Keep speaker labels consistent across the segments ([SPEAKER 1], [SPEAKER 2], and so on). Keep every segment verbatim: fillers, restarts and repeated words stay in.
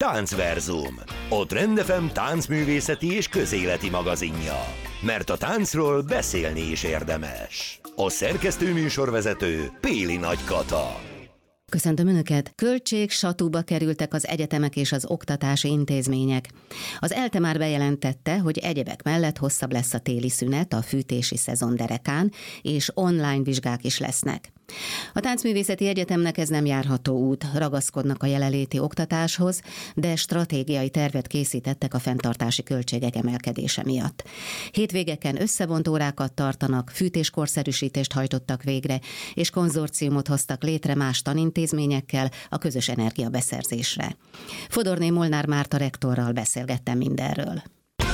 [SPEAKER 1] Táncverzum, a Trend ef em táncművészeti és közéleti magazinja. Mert a táncról beszélni is érdemes. A szerkesztő műsorvezető Péli Nagy Kata.
[SPEAKER 2] Köszöntöm Önöket! Költség satúba kerültek az egyetemek és az oktatási intézmények. Az ELTE már bejelentette, hogy egyebek mellett hosszabb lesz a téli szünet a fűtési szezon derekán, és online vizsgák is lesznek. A Táncművészeti Egyetemnek ez nem járható út, ragaszkodnak a jelenléti oktatáshoz, de stratégiai tervet készítettek a fenntartási költségek emelkedése miatt. Hétvégeken összevont órákat tartanak, fűtéskorszerűsítést hajtottak végre, és konzorciumot hoztak létre más tanintézményekkel a közös energiabeszerzésre. Fodorné Molnár Márta rektorral beszélgettem mindenről.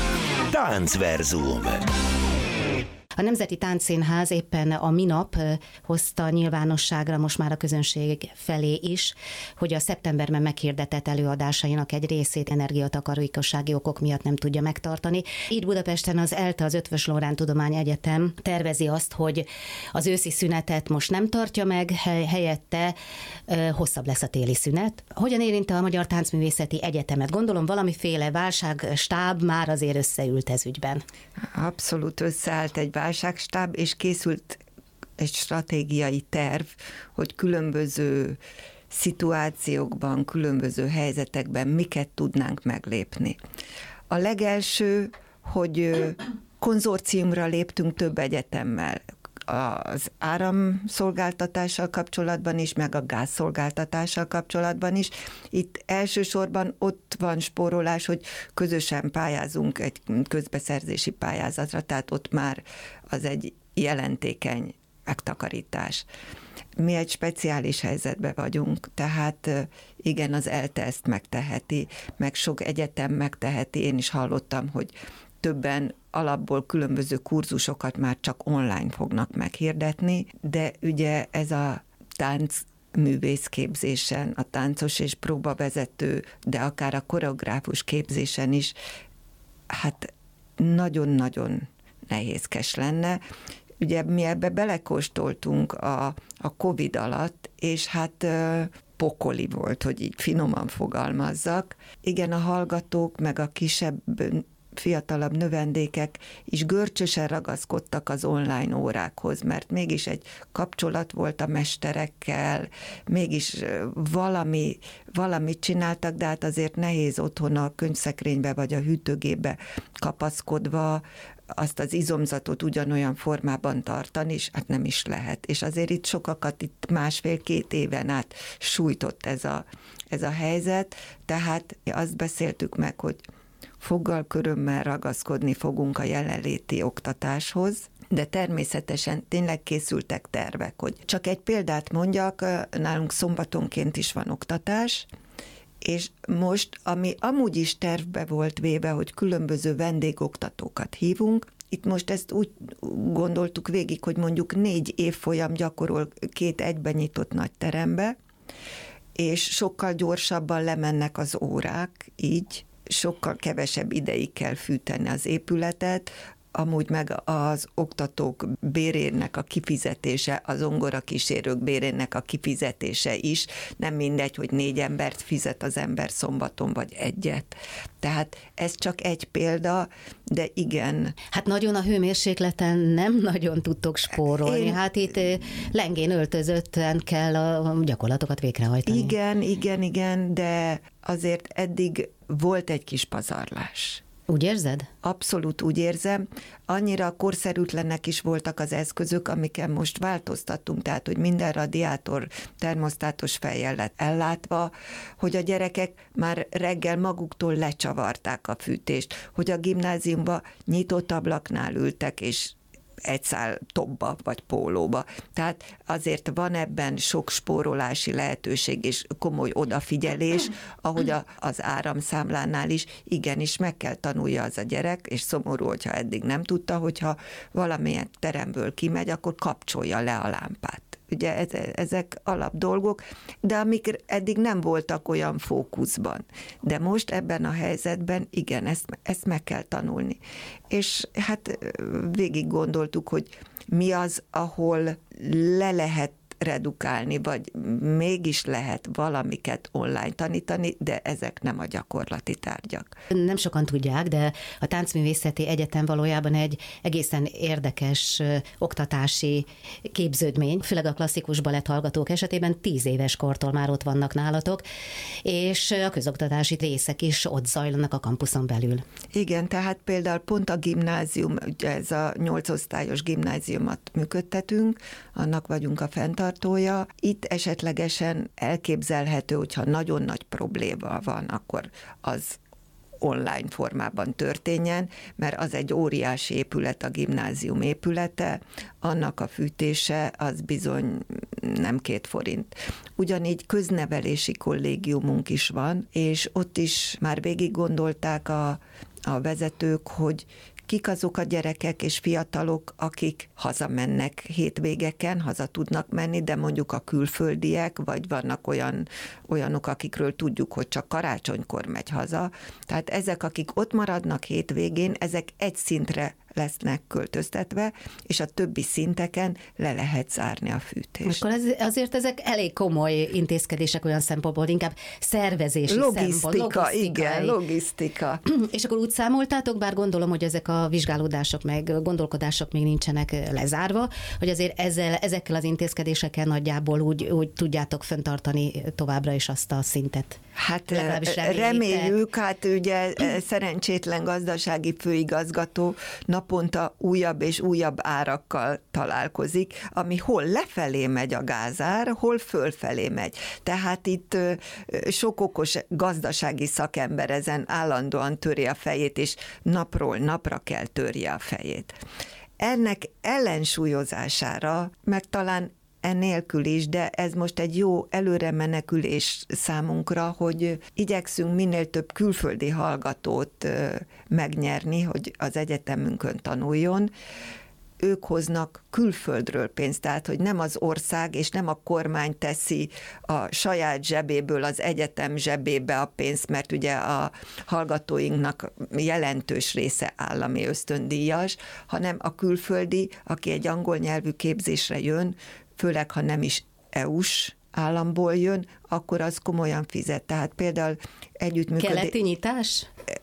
[SPEAKER 1] Táncverzum.
[SPEAKER 2] A Nemzeti Táncszínház éppen a minap hozta nyilvánosságra most már a közönség felé is, hogy a szeptemberben meghirdetett előadásainak egy részét energiatakarékossági okok miatt nem tudja megtartani. Így Budapesten az ELTE, az Eötvös Loránd Tudományegyetem tervezi azt, hogy az őszi szünetet most nem tartja meg, helyette hosszabb lesz a téli szünet. Hogyan érinti a Magyar Táncművészeti Egyetemet? Gondolom valamiféle válságstáb már azért összeült ez ügyben.
[SPEAKER 3] Abszolút összeállt egy válságstáb, és készült egy stratégiai terv, hogy különböző szituációkban, különböző helyzetekben miket tudnánk meglépni. A legelső, hogy konzorciumra léptünk több egyetemmel, az áramszolgáltatással kapcsolatban is, meg a gázszolgáltatással kapcsolatban is. Itt elsősorban ott van spórolás, hogy közösen pályázunk egy közbeszerzési pályázatra, tehát ott már az egy jelentékeny megtakarítás. Mi egy speciális helyzetben vagyunk, tehát igen, az ELTE ezt megteheti, meg sok egyetem megteheti. Én is hallottam, hogy többen alapból különböző kurzusokat már csak online fognak meghirdetni, de ugye ez a tánc művészképzésen, a táncos és próbavezető, de akár a koreográfus képzésen is, hát nagyon-nagyon nehézkes lenne. Ugye mi ebbe belekóstoltunk a, a Covid alatt, és hát pokoli volt, hogy így finoman fogalmazzak. Igen, a hallgatók, meg a kisebb fiatalabb növendékek is görcsösen ragaszkodtak az online órákhoz, mert mégis egy kapcsolat volt a mesterekkel, mégis valami, valamit csináltak, de hát azért nehéz otthon a könyvszekrénybe vagy a hűtőgépbe kapaszkodva azt az izomzatot ugyanolyan formában tartani, és hát nem is lehet. És azért itt sokakat itt másfél-két éven át sújtott ez a, ez a helyzet, tehát azt beszéltük meg, hogy foggal körömmel ragaszkodni fogunk a jelenléti oktatáshoz, de természetesen tényleg készültek tervek, hogy csak egy példát mondjak, nálunk szombatonként is van oktatás, és most, ami amúgy is tervbe volt véve, hogy különböző vendégoktatókat hívunk, itt most ezt úgy gondoltuk végig, hogy mondjuk négy évfolyam gyakorol két egyben nyitott nagy terembe, és sokkal gyorsabban lemennek az órák, így, sokkal kevesebb ideig kell fűteni az épületet, amúgy meg az oktatók bérének a kifizetése, az zongorakísérők bérének a kifizetése is, nem mindegy, hogy négy embert fizet az ember szombaton, vagy egyet. Tehát ez csak egy példa, de igen.
[SPEAKER 2] Hát nagyon a hőmérsékleten nem nagyon tudtok spórolni. Én... Hát itt lengén öltözötten kell a gyakorlatokat végrehajtani.
[SPEAKER 3] Igen, igen, igen, de azért eddig volt egy kis pazarlás.
[SPEAKER 2] Úgy érzed?
[SPEAKER 3] Abszolút úgy érzem. Annyira korszerűtlenek is voltak az eszközök, amiken most változtattunk, tehát, hogy minden radiátor termosztátos fejjel lett ellátva, hogy a gyerekek már reggel maguktól lecsavarták a fűtést, hogy a gimnáziumba nyitott ablaknál ültek, és egy szál tobba vagy pólóba. Tehát azért van ebben sok spórolási lehetőség és komoly odafigyelés, ahogy a, az áramszámlánál is, igenis meg kell tanulja az a gyerek, és szomorú, hogyha eddig nem tudta, hogyha valamilyen teremből kimegy, akkor kapcsolja le a lámpát. Ugye ezek alapdolgok, de amik eddig nem voltak olyan fókuszban. De most ebben a helyzetben igen, ezt, ezt meg kell tanulni. És hát végig gondoltuk, hogy mi az, ahol le lehet redukálni, vagy mégis lehet valamiket online tanítani, de ezek nem a gyakorlati tárgyak.
[SPEAKER 2] Nem sokan tudják, de a Táncművészeti Egyetem valójában egy egészen érdekes oktatási képződmény, főleg a klasszikus balett hallgatók esetében tíz éves kortól már ott vannak nálatok, és a közoktatási részek is ott zajlanak a kampuszon belül.
[SPEAKER 3] Igen, tehát például pont a gimnázium, ugye ez a nyolc osztályos gimnáziumot működtetünk, annak vagyunk a fenntartója. Itt esetlegesen elképzelhető, hogyha nagyon nagy probléma van, akkor az online formában történjen, mert az egy óriási épület, a gimnázium épülete, annak a fűtése az bizony nem két forint. Ugyanígy köznevelési kollégiumunk is van, és ott is már végig gondolták a, a vezetők, hogy kik azok a gyerekek és fiatalok, akik hazamennek hétvégeken, haza tudnak menni, de mondjuk a külföldiek, vagy vannak olyan, olyanok, akikről tudjuk, hogy csak karácsonykor megy haza. Tehát ezek, akik ott maradnak hétvégén, ezek egy szintre lesznek költöztetve, és a többi szinteken le lehet zárni a fűtést.
[SPEAKER 2] Akkor ez, azért ezek elég komoly intézkedések olyan szempontból, inkább szervezési
[SPEAKER 3] logisztika,
[SPEAKER 2] szempont. Logisztika,
[SPEAKER 3] igen, logisztika.
[SPEAKER 2] És akkor úgy számoltátok, bár gondolom, hogy ezek a vizsgálódások meg gondolkodások még nincsenek lezárva, hogy azért ezzel, ezekkel az intézkedésekkel nagyjából úgy, úgy tudjátok fenntartani továbbra is azt a szintet.
[SPEAKER 3] Hát reméljük, hát ugye szerencsétlen gazdasági főigazgató naponta újabb és újabb árakkal találkozik, ami hol lefelé megy a gázár, hol fölfelé megy. Tehát itt sok okos gazdasági szakember ezen állandóan töri a fejét, és napról napra kell törje a fejét. Ennek ellensúlyozására, meg talán ennélkül is, de ez most egy jó előre menekülés számunkra, hogy igyekszünk minél több külföldi hallgatót megnyerni, hogy az egyetemünkön tanuljon. Ők hoznak külföldről pénzt, tehát hogy nem az ország és nem a kormány teszi a saját zsebéből az egyetem zsebébe a pénzt, mert ugye a hallgatóinknak jelentős része állami ösztöndíjas, hanem a külföldi, aki egy angol nyelvű képzésre jön, főleg ha nem is é u-s államból jön, akkor az komolyan fizet. Tehát például együttműködés...
[SPEAKER 2] Keleti nyitás?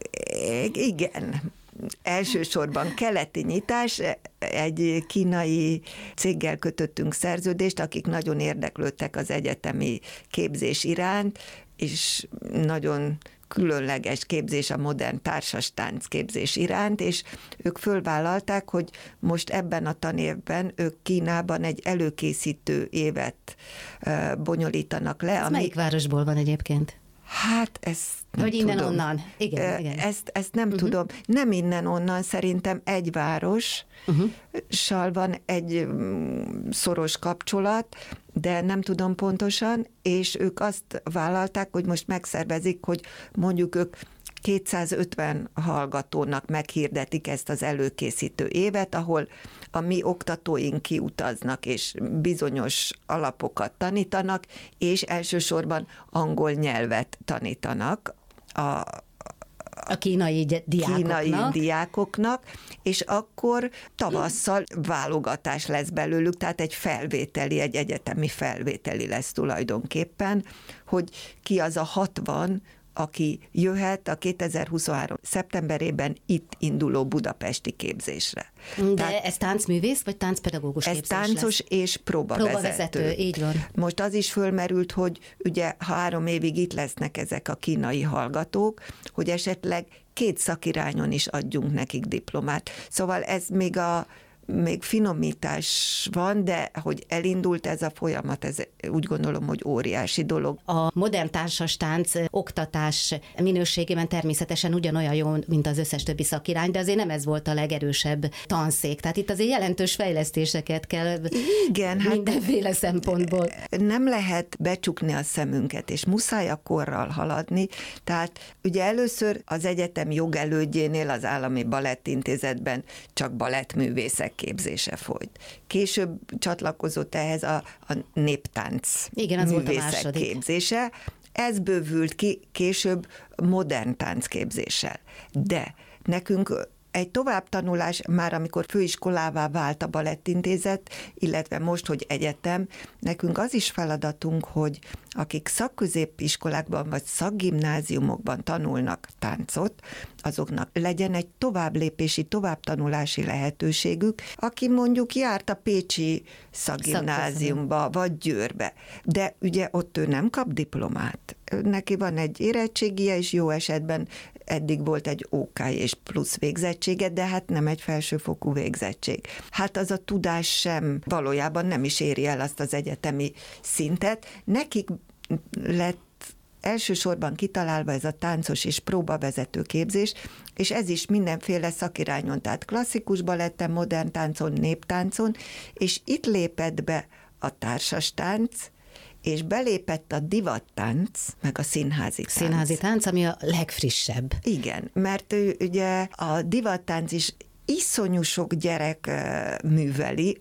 [SPEAKER 3] Igen. Elsősorban keleti nyitás, egy kínai céggel kötöttünk szerződést, akik nagyon érdeklődtek az egyetemi képzés iránt, és nagyon különleges képzés a modern társas táncképzés iránt, és ők fölvállalták, hogy most ebben a tanévben ők Kínában egy előkészítő évet bonyolítanak le.
[SPEAKER 2] Ez
[SPEAKER 3] ami...
[SPEAKER 2] melyik városból van egyébként?
[SPEAKER 3] Hát ezt nem
[SPEAKER 2] Hogy innen
[SPEAKER 3] tudom.
[SPEAKER 2] onnan? Igen, igen.
[SPEAKER 3] Ezt, ezt nem uh-huh. tudom. Nem innen onnan, szerintem egy várossal uh-huh. van egy szoros kapcsolat, de nem tudom pontosan, és ők azt vállalták, hogy most megszervezik, hogy mondjuk ők kétszázötven hallgatónak meghirdetik ezt az előkészítő évet, ahol a mi oktatóink kiutaznak, és bizonyos alapokat tanítanak, és elsősorban angol nyelvet tanítanak a
[SPEAKER 2] a kínai diákoknak.
[SPEAKER 3] kínai diákoknak, és akkor tavasszal válogatás lesz belőlük, tehát egy felvételi, egy egyetemi felvételi lesz tulajdonképpen, hogy ki az a hatvan, aki jöhet a kétezer-huszonhárom szeptemberében itt induló budapesti képzésre.
[SPEAKER 2] De Tehát ez táncművész, vagy táncpedagógus képzés
[SPEAKER 3] Ez táncos
[SPEAKER 2] lesz?
[SPEAKER 3] és próbavezető.
[SPEAKER 2] Próbavezető, így van.
[SPEAKER 3] Most az is fölmerült, hogy ugye három évig itt lesznek ezek a kínai hallgatók, hogy esetleg két szakirányon is adjunk nekik diplomát. Szóval ez még a még finomítás van, de hogy elindult ez a folyamat, ez úgy gondolom, hogy óriási dolog.
[SPEAKER 2] A modern társas tánc oktatás minőségében természetesen ugyanolyan jó, mint az összes többi szakirány, de azért nem ez volt a legerősebb tanszék. Tehát itt azért jelentős fejlesztéseket kell
[SPEAKER 3] Igen,
[SPEAKER 2] mindenféle hát szempontból.
[SPEAKER 3] Nem lehet becsukni a szemünket, és muszáj a korral haladni. Tehát ugye először az egyetem jogelődjénél az Állami Balettintézetben csak balettművészek képzése folyt. Később csatlakozott ehhez a, a néptánc
[SPEAKER 2] Igen, az volt a
[SPEAKER 3] művészek
[SPEAKER 2] második.
[SPEAKER 3] képzése. Ez bővült ki később modern táncképzéssel. De nekünk egy továbbtanulás már amikor főiskolává vált a balettintézet, illetve most, hogy egyetem, nekünk az is feladatunk, hogy akik szakközépiskolákban vagy szakgimnáziumokban tanulnak táncot, azoknak legyen egy továbblépési, továbbtanulási lehetőségük, aki mondjuk járt a pécsi szakgimnáziumba, vagy Győrbe, de ugye ott ő nem kap diplomát. Neki van egy érettségie, és jó esetben eddig volt egy ó ká és plusz végzettsége, de hát nem egy felsőfokú végzettség. Hát az a tudás sem valójában nem is éri el azt az egyetemi szintet. Nekik lett elsősorban kitalálva ez a táncos és próbavezető képzés, és ez is mindenféle szakirányon, tehát klasszikus baletten, modern táncon, néptáncon, és itt lépett be a társas tánc, és belépett a divattánc, meg a színházi tánc.
[SPEAKER 2] Színházi tánc, ami a legfrissebb.
[SPEAKER 3] Igen, mert ő, ugye a divattánc is iszonyú sok gyerek műveli,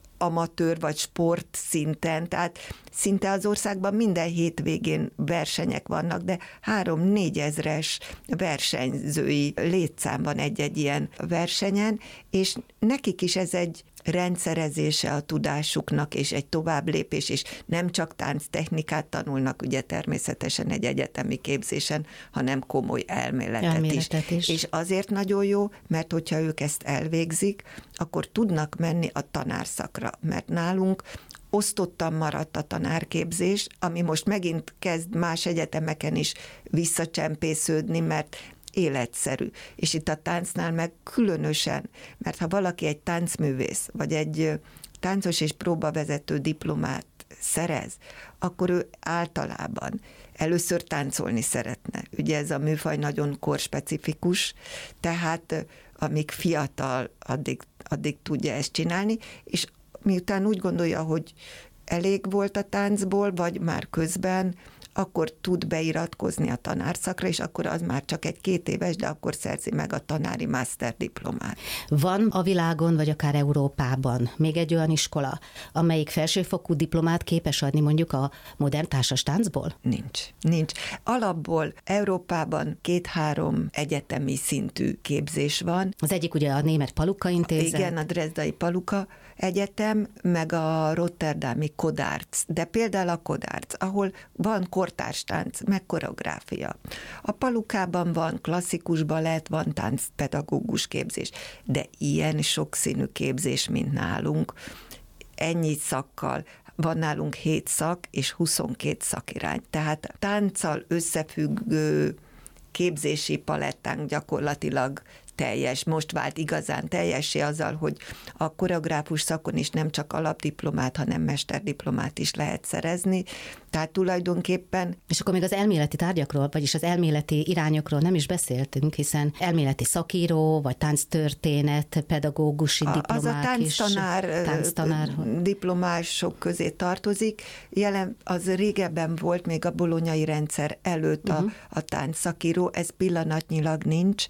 [SPEAKER 3] amatőr vagy sport szinten, tehát szinte az országban minden hétvégén versenyek vannak, de három-négy ezres versenyzői létszám van egy-egy ilyen versenyen, és nekik is ez egy rendszerezése a tudásuknak, és egy továbblépés, és nem csak tánctechnikát tanulnak, ugye természetesen egy egyetemi képzésen, hanem komoly elméletet,
[SPEAKER 2] elméletet is. is.
[SPEAKER 3] És azért nagyon jó, mert hogyha ők ezt elvégzik, akkor tudnak menni a tanárszakra, mert nálunk osztottan maradt a tanárképzés, ami most megint kezd más egyetemeken is visszacsempésződni, mert életszerű. És itt a táncnál meg különösen, mert ha valaki egy táncművész, vagy egy táncos és próbavezető diplomát szerez, akkor ő általában először táncolni szeretne. Ugye ez a műfaj nagyon korspecifikus, tehát amíg fiatal, addig, addig tudja ezt csinálni, és miután úgy gondolja, hogy elég volt a táncból, vagy már közben, akkor tud beiratkozni a tanárszakra, és akkor az már csak egy két éves, de akkor szerzi meg a tanári master diplomát.
[SPEAKER 2] Van a világon, vagy akár Európában még egy olyan iskola, amelyik felsőfokú diplomát képes adni mondjuk a modern társas táncból?
[SPEAKER 3] Nincs. Nincs. Alapból Európában két-három egyetemi szintű képzés van.
[SPEAKER 2] Az egyik ugye a német Palukka Intézet.
[SPEAKER 3] Igen, a Dresdai Palukka Egyetem, meg a rotterdami Kodárc. De például a Kodárc, ahol van kortárstánc, meg koreográfia. A Palukában van klasszikus balett, van táncpedagógus képzés, de ilyen sokszínű képzés, mint nálunk, ennyi szakkal, van nálunk hét szak és huszonkét szakirány. Tehát tánccal összefüggő képzési palettánk gyakorlatilag teljes, most vált igazán teljessé azzal, hogy a koreográfus szakon is nem csak alapdiplomát, hanem mesterdiplomát is lehet szerezni. Tehát tulajdonképpen...
[SPEAKER 2] És akkor még az elméleti tárgyakról, vagyis az elméleti irányokról nem is beszéltünk, hiszen elméleti szakíró, vagy tánctörténet, pedagógusi diplomák
[SPEAKER 3] az a tánctanár,
[SPEAKER 2] is. Tánctanár
[SPEAKER 3] diplomások közé tartozik. Jelen az régebben volt, még a bolonyai rendszer előtt uh-huh. a, a táncszakíró, ez pillanatnyilag nincs.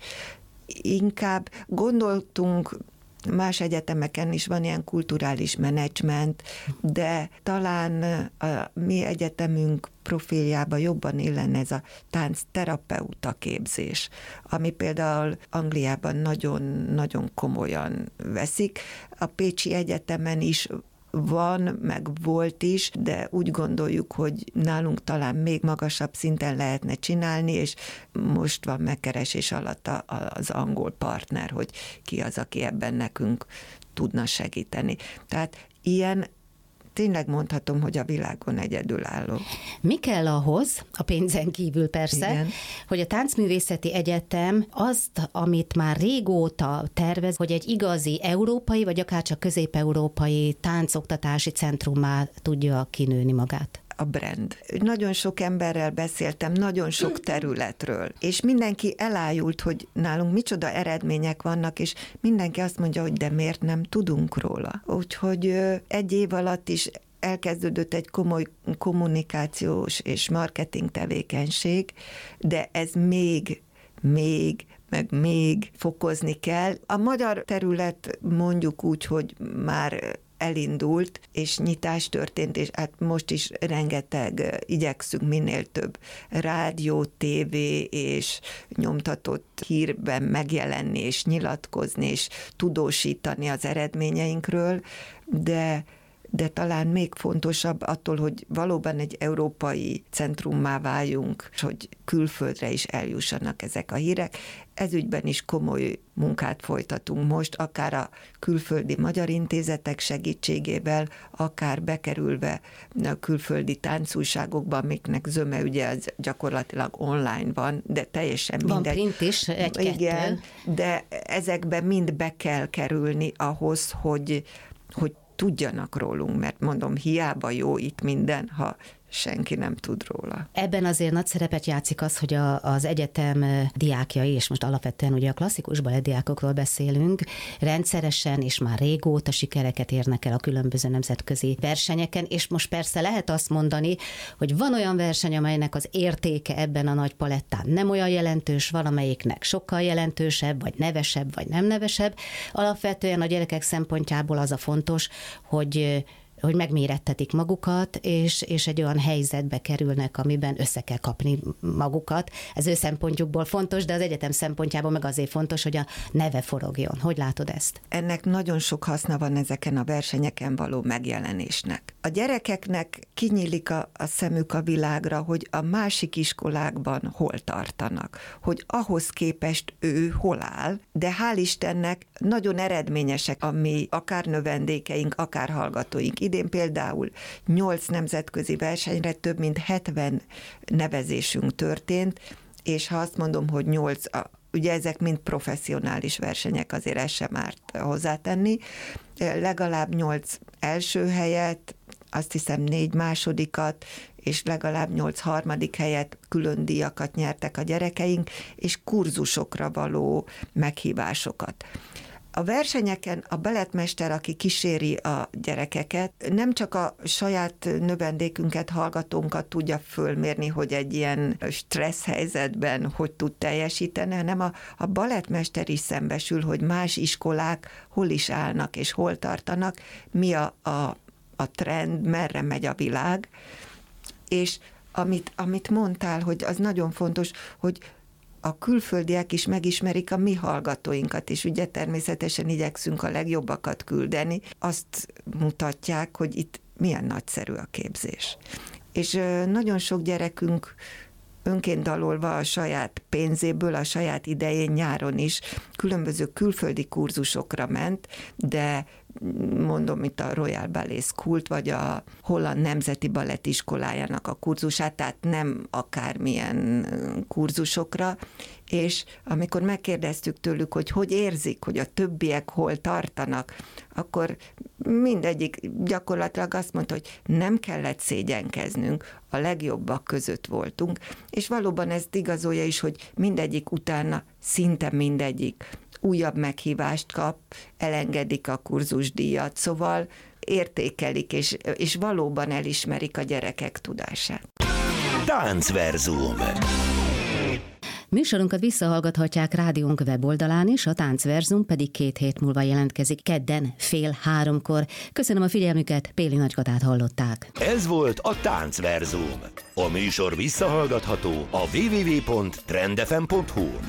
[SPEAKER 3] Inkább gondoltunk, más egyetemeken is van ilyen kulturális menedzsment, de talán a mi egyetemünk profiljába jobban illene ez a táncterapeuta képzés, ami például Angliában nagyon-nagyon komolyan veszik. A Pécsi Egyetemen is van, meg volt is, de úgy gondoljuk, hogy nálunk talán még magasabb szinten lehetne csinálni, és most van megkeresés alatt a, az angol partner, hogy ki az, aki ebben nekünk tudna segíteni. Tehát ilyen tényleg mondhatom, hogy a világon egyedülálló.
[SPEAKER 2] Mi kell ahhoz, a pénzen kívül persze, igen, hogy a Táncművészeti Egyetem azt, amit már régóta tervez, hogy egy igazi európai, vagy akár csak közép-európai táncoktatási centrummá tudja kinőni magát?
[SPEAKER 3] A brand. Nagyon sok emberrel beszéltem, nagyon sok területről, és mindenki elájult, hogy nálunk micsoda eredmények vannak, és mindenki azt mondja, hogy de miért nem tudunk róla. Úgyhogy egy év alatt is elkezdődött egy komoly kommunikációs és marketing tevékenység, de ez még, még, meg még fokozni kell. A magyar terület mondjuk úgy, hogy már elindult, és nyitás történt, és hát most is rengeteg igyekszünk minél több rádió, tévé és nyomtatott hírben megjelenni, és nyilatkozni, és tudósítani az eredményeinkről, de de talán még fontosabb attól, hogy valóban egy európai centrummá váljunk, és hogy külföldre is eljussanak ezek a hírek. Ez ügyben is komoly munkát folytatunk most, akár a külföldi magyar intézetek segítségével, akár bekerülve a külföldi táncújságokba, amiknek zöme ugye az gyakorlatilag online van, de teljesen
[SPEAKER 2] van
[SPEAKER 3] mindegy.
[SPEAKER 2] Van print is, egy-kettő.
[SPEAKER 3] Igen, de ezekbe mind be kell kerülni ahhoz, hogy, hogy tudjanak rólunk, mert mondom, hiába jó itt minden, ha senki nem tud róla.
[SPEAKER 2] Ebben azért nagy szerepet játszik az, hogy a, az egyetem diákjai, és most alapvetően ugye a klasszikus balettdiákokról beszélünk, rendszeresen és már régóta sikereket érnek el a különböző nemzetközi versenyeken, és most persze lehet azt mondani, hogy van olyan verseny, amelynek az értéke ebben a nagy palettán nem olyan jelentős, valamelyiknek sokkal jelentősebb, vagy nevesebb, vagy nem nevesebb. Alapvetően a gyerekek szempontjából az a fontos, hogy hogy megmérettetik magukat, és, és egy olyan helyzetbe kerülnek, amiben össze kell kapni magukat. Ez ő szempontjukból fontos, de az egyetem szempontjából meg azért fontos, hogy a neve forogjon. Hogy látod ezt?
[SPEAKER 3] Ennek nagyon sok haszna van ezeken a versenyeken való megjelenésnek. A gyerekeknek kinyílik a, a szemük a világra, hogy a másik iskolákban hol tartanak, hogy ahhoz képest ő hol áll, de hál' Istennek nagyon eredményesek a mi akár növendékeink, akár hallgatóink. Idén például nyolc nemzetközi versenyre több mint hetven nevezésünk történt, és ha azt mondom, hogy nyolc, ugye ezek mind professzionális versenyek, azért ez sem árt hozzátenni, legalább nyolc első helyet, azt hiszem négy másodikat, és legalább nyolc harmadik helyet, külön díjakat nyertek a gyerekeink, és kurzusokra való meghívásokat. A versenyeken a balettmester, aki kíséri a gyerekeket, nem csak a saját növendékünket, hallgatónkat tudja fölmérni, hogy egy ilyen stressz helyzetben hogy tud teljesíteni, hanem a, a balettmester is szembesül, hogy más iskolák hol is állnak és hol tartanak, mi a, a, a trend, merre megy a világ, és amit, amit mondtál, hogy az nagyon fontos, hogy a külföldiek is megismerik a mi hallgatóinkat, és ugye természetesen igyekszünk a legjobbakat küldeni. Azt mutatják, hogy itt milyen nagyszerű a képzés. És nagyon sok gyerekünk önként dalolva a saját pénzéből, a saját idején nyáron is különböző külföldi kurzusokra ment, de mondom itt a Royal Ballet School-t, vagy a Holland Nemzeti Balettiskolájának a kurzusát, tehát nem akármilyen kurzusokra, és amikor megkérdeztük tőlük, hogy hogy érzik, hogy a többiek hol tartanak, akkor mindegyik gyakorlatilag azt mondta, hogy nem kellett szégyenkeznünk, a legjobbak között voltunk, és valóban ezt igazolja is, hogy mindegyik utána, szinte mindegyik újabb meghívást kap, elengedik a kurzusdíjat, szóval értékelik, és, és valóban elismerik a gyerekek tudását.
[SPEAKER 1] Táncverzum.
[SPEAKER 2] Műsorunkat visszahallgathatják rádiónk weboldalán is, a Táncverzum pedig két hét múlva jelentkezik kedden fél háromkor. Köszönöm a figyelmüket, Péli Nagykatát hallották.
[SPEAKER 1] Ez volt a Táncverzum. A műsor visszahallgatható a double-u double-u double-u pont trend f m pont h u-n.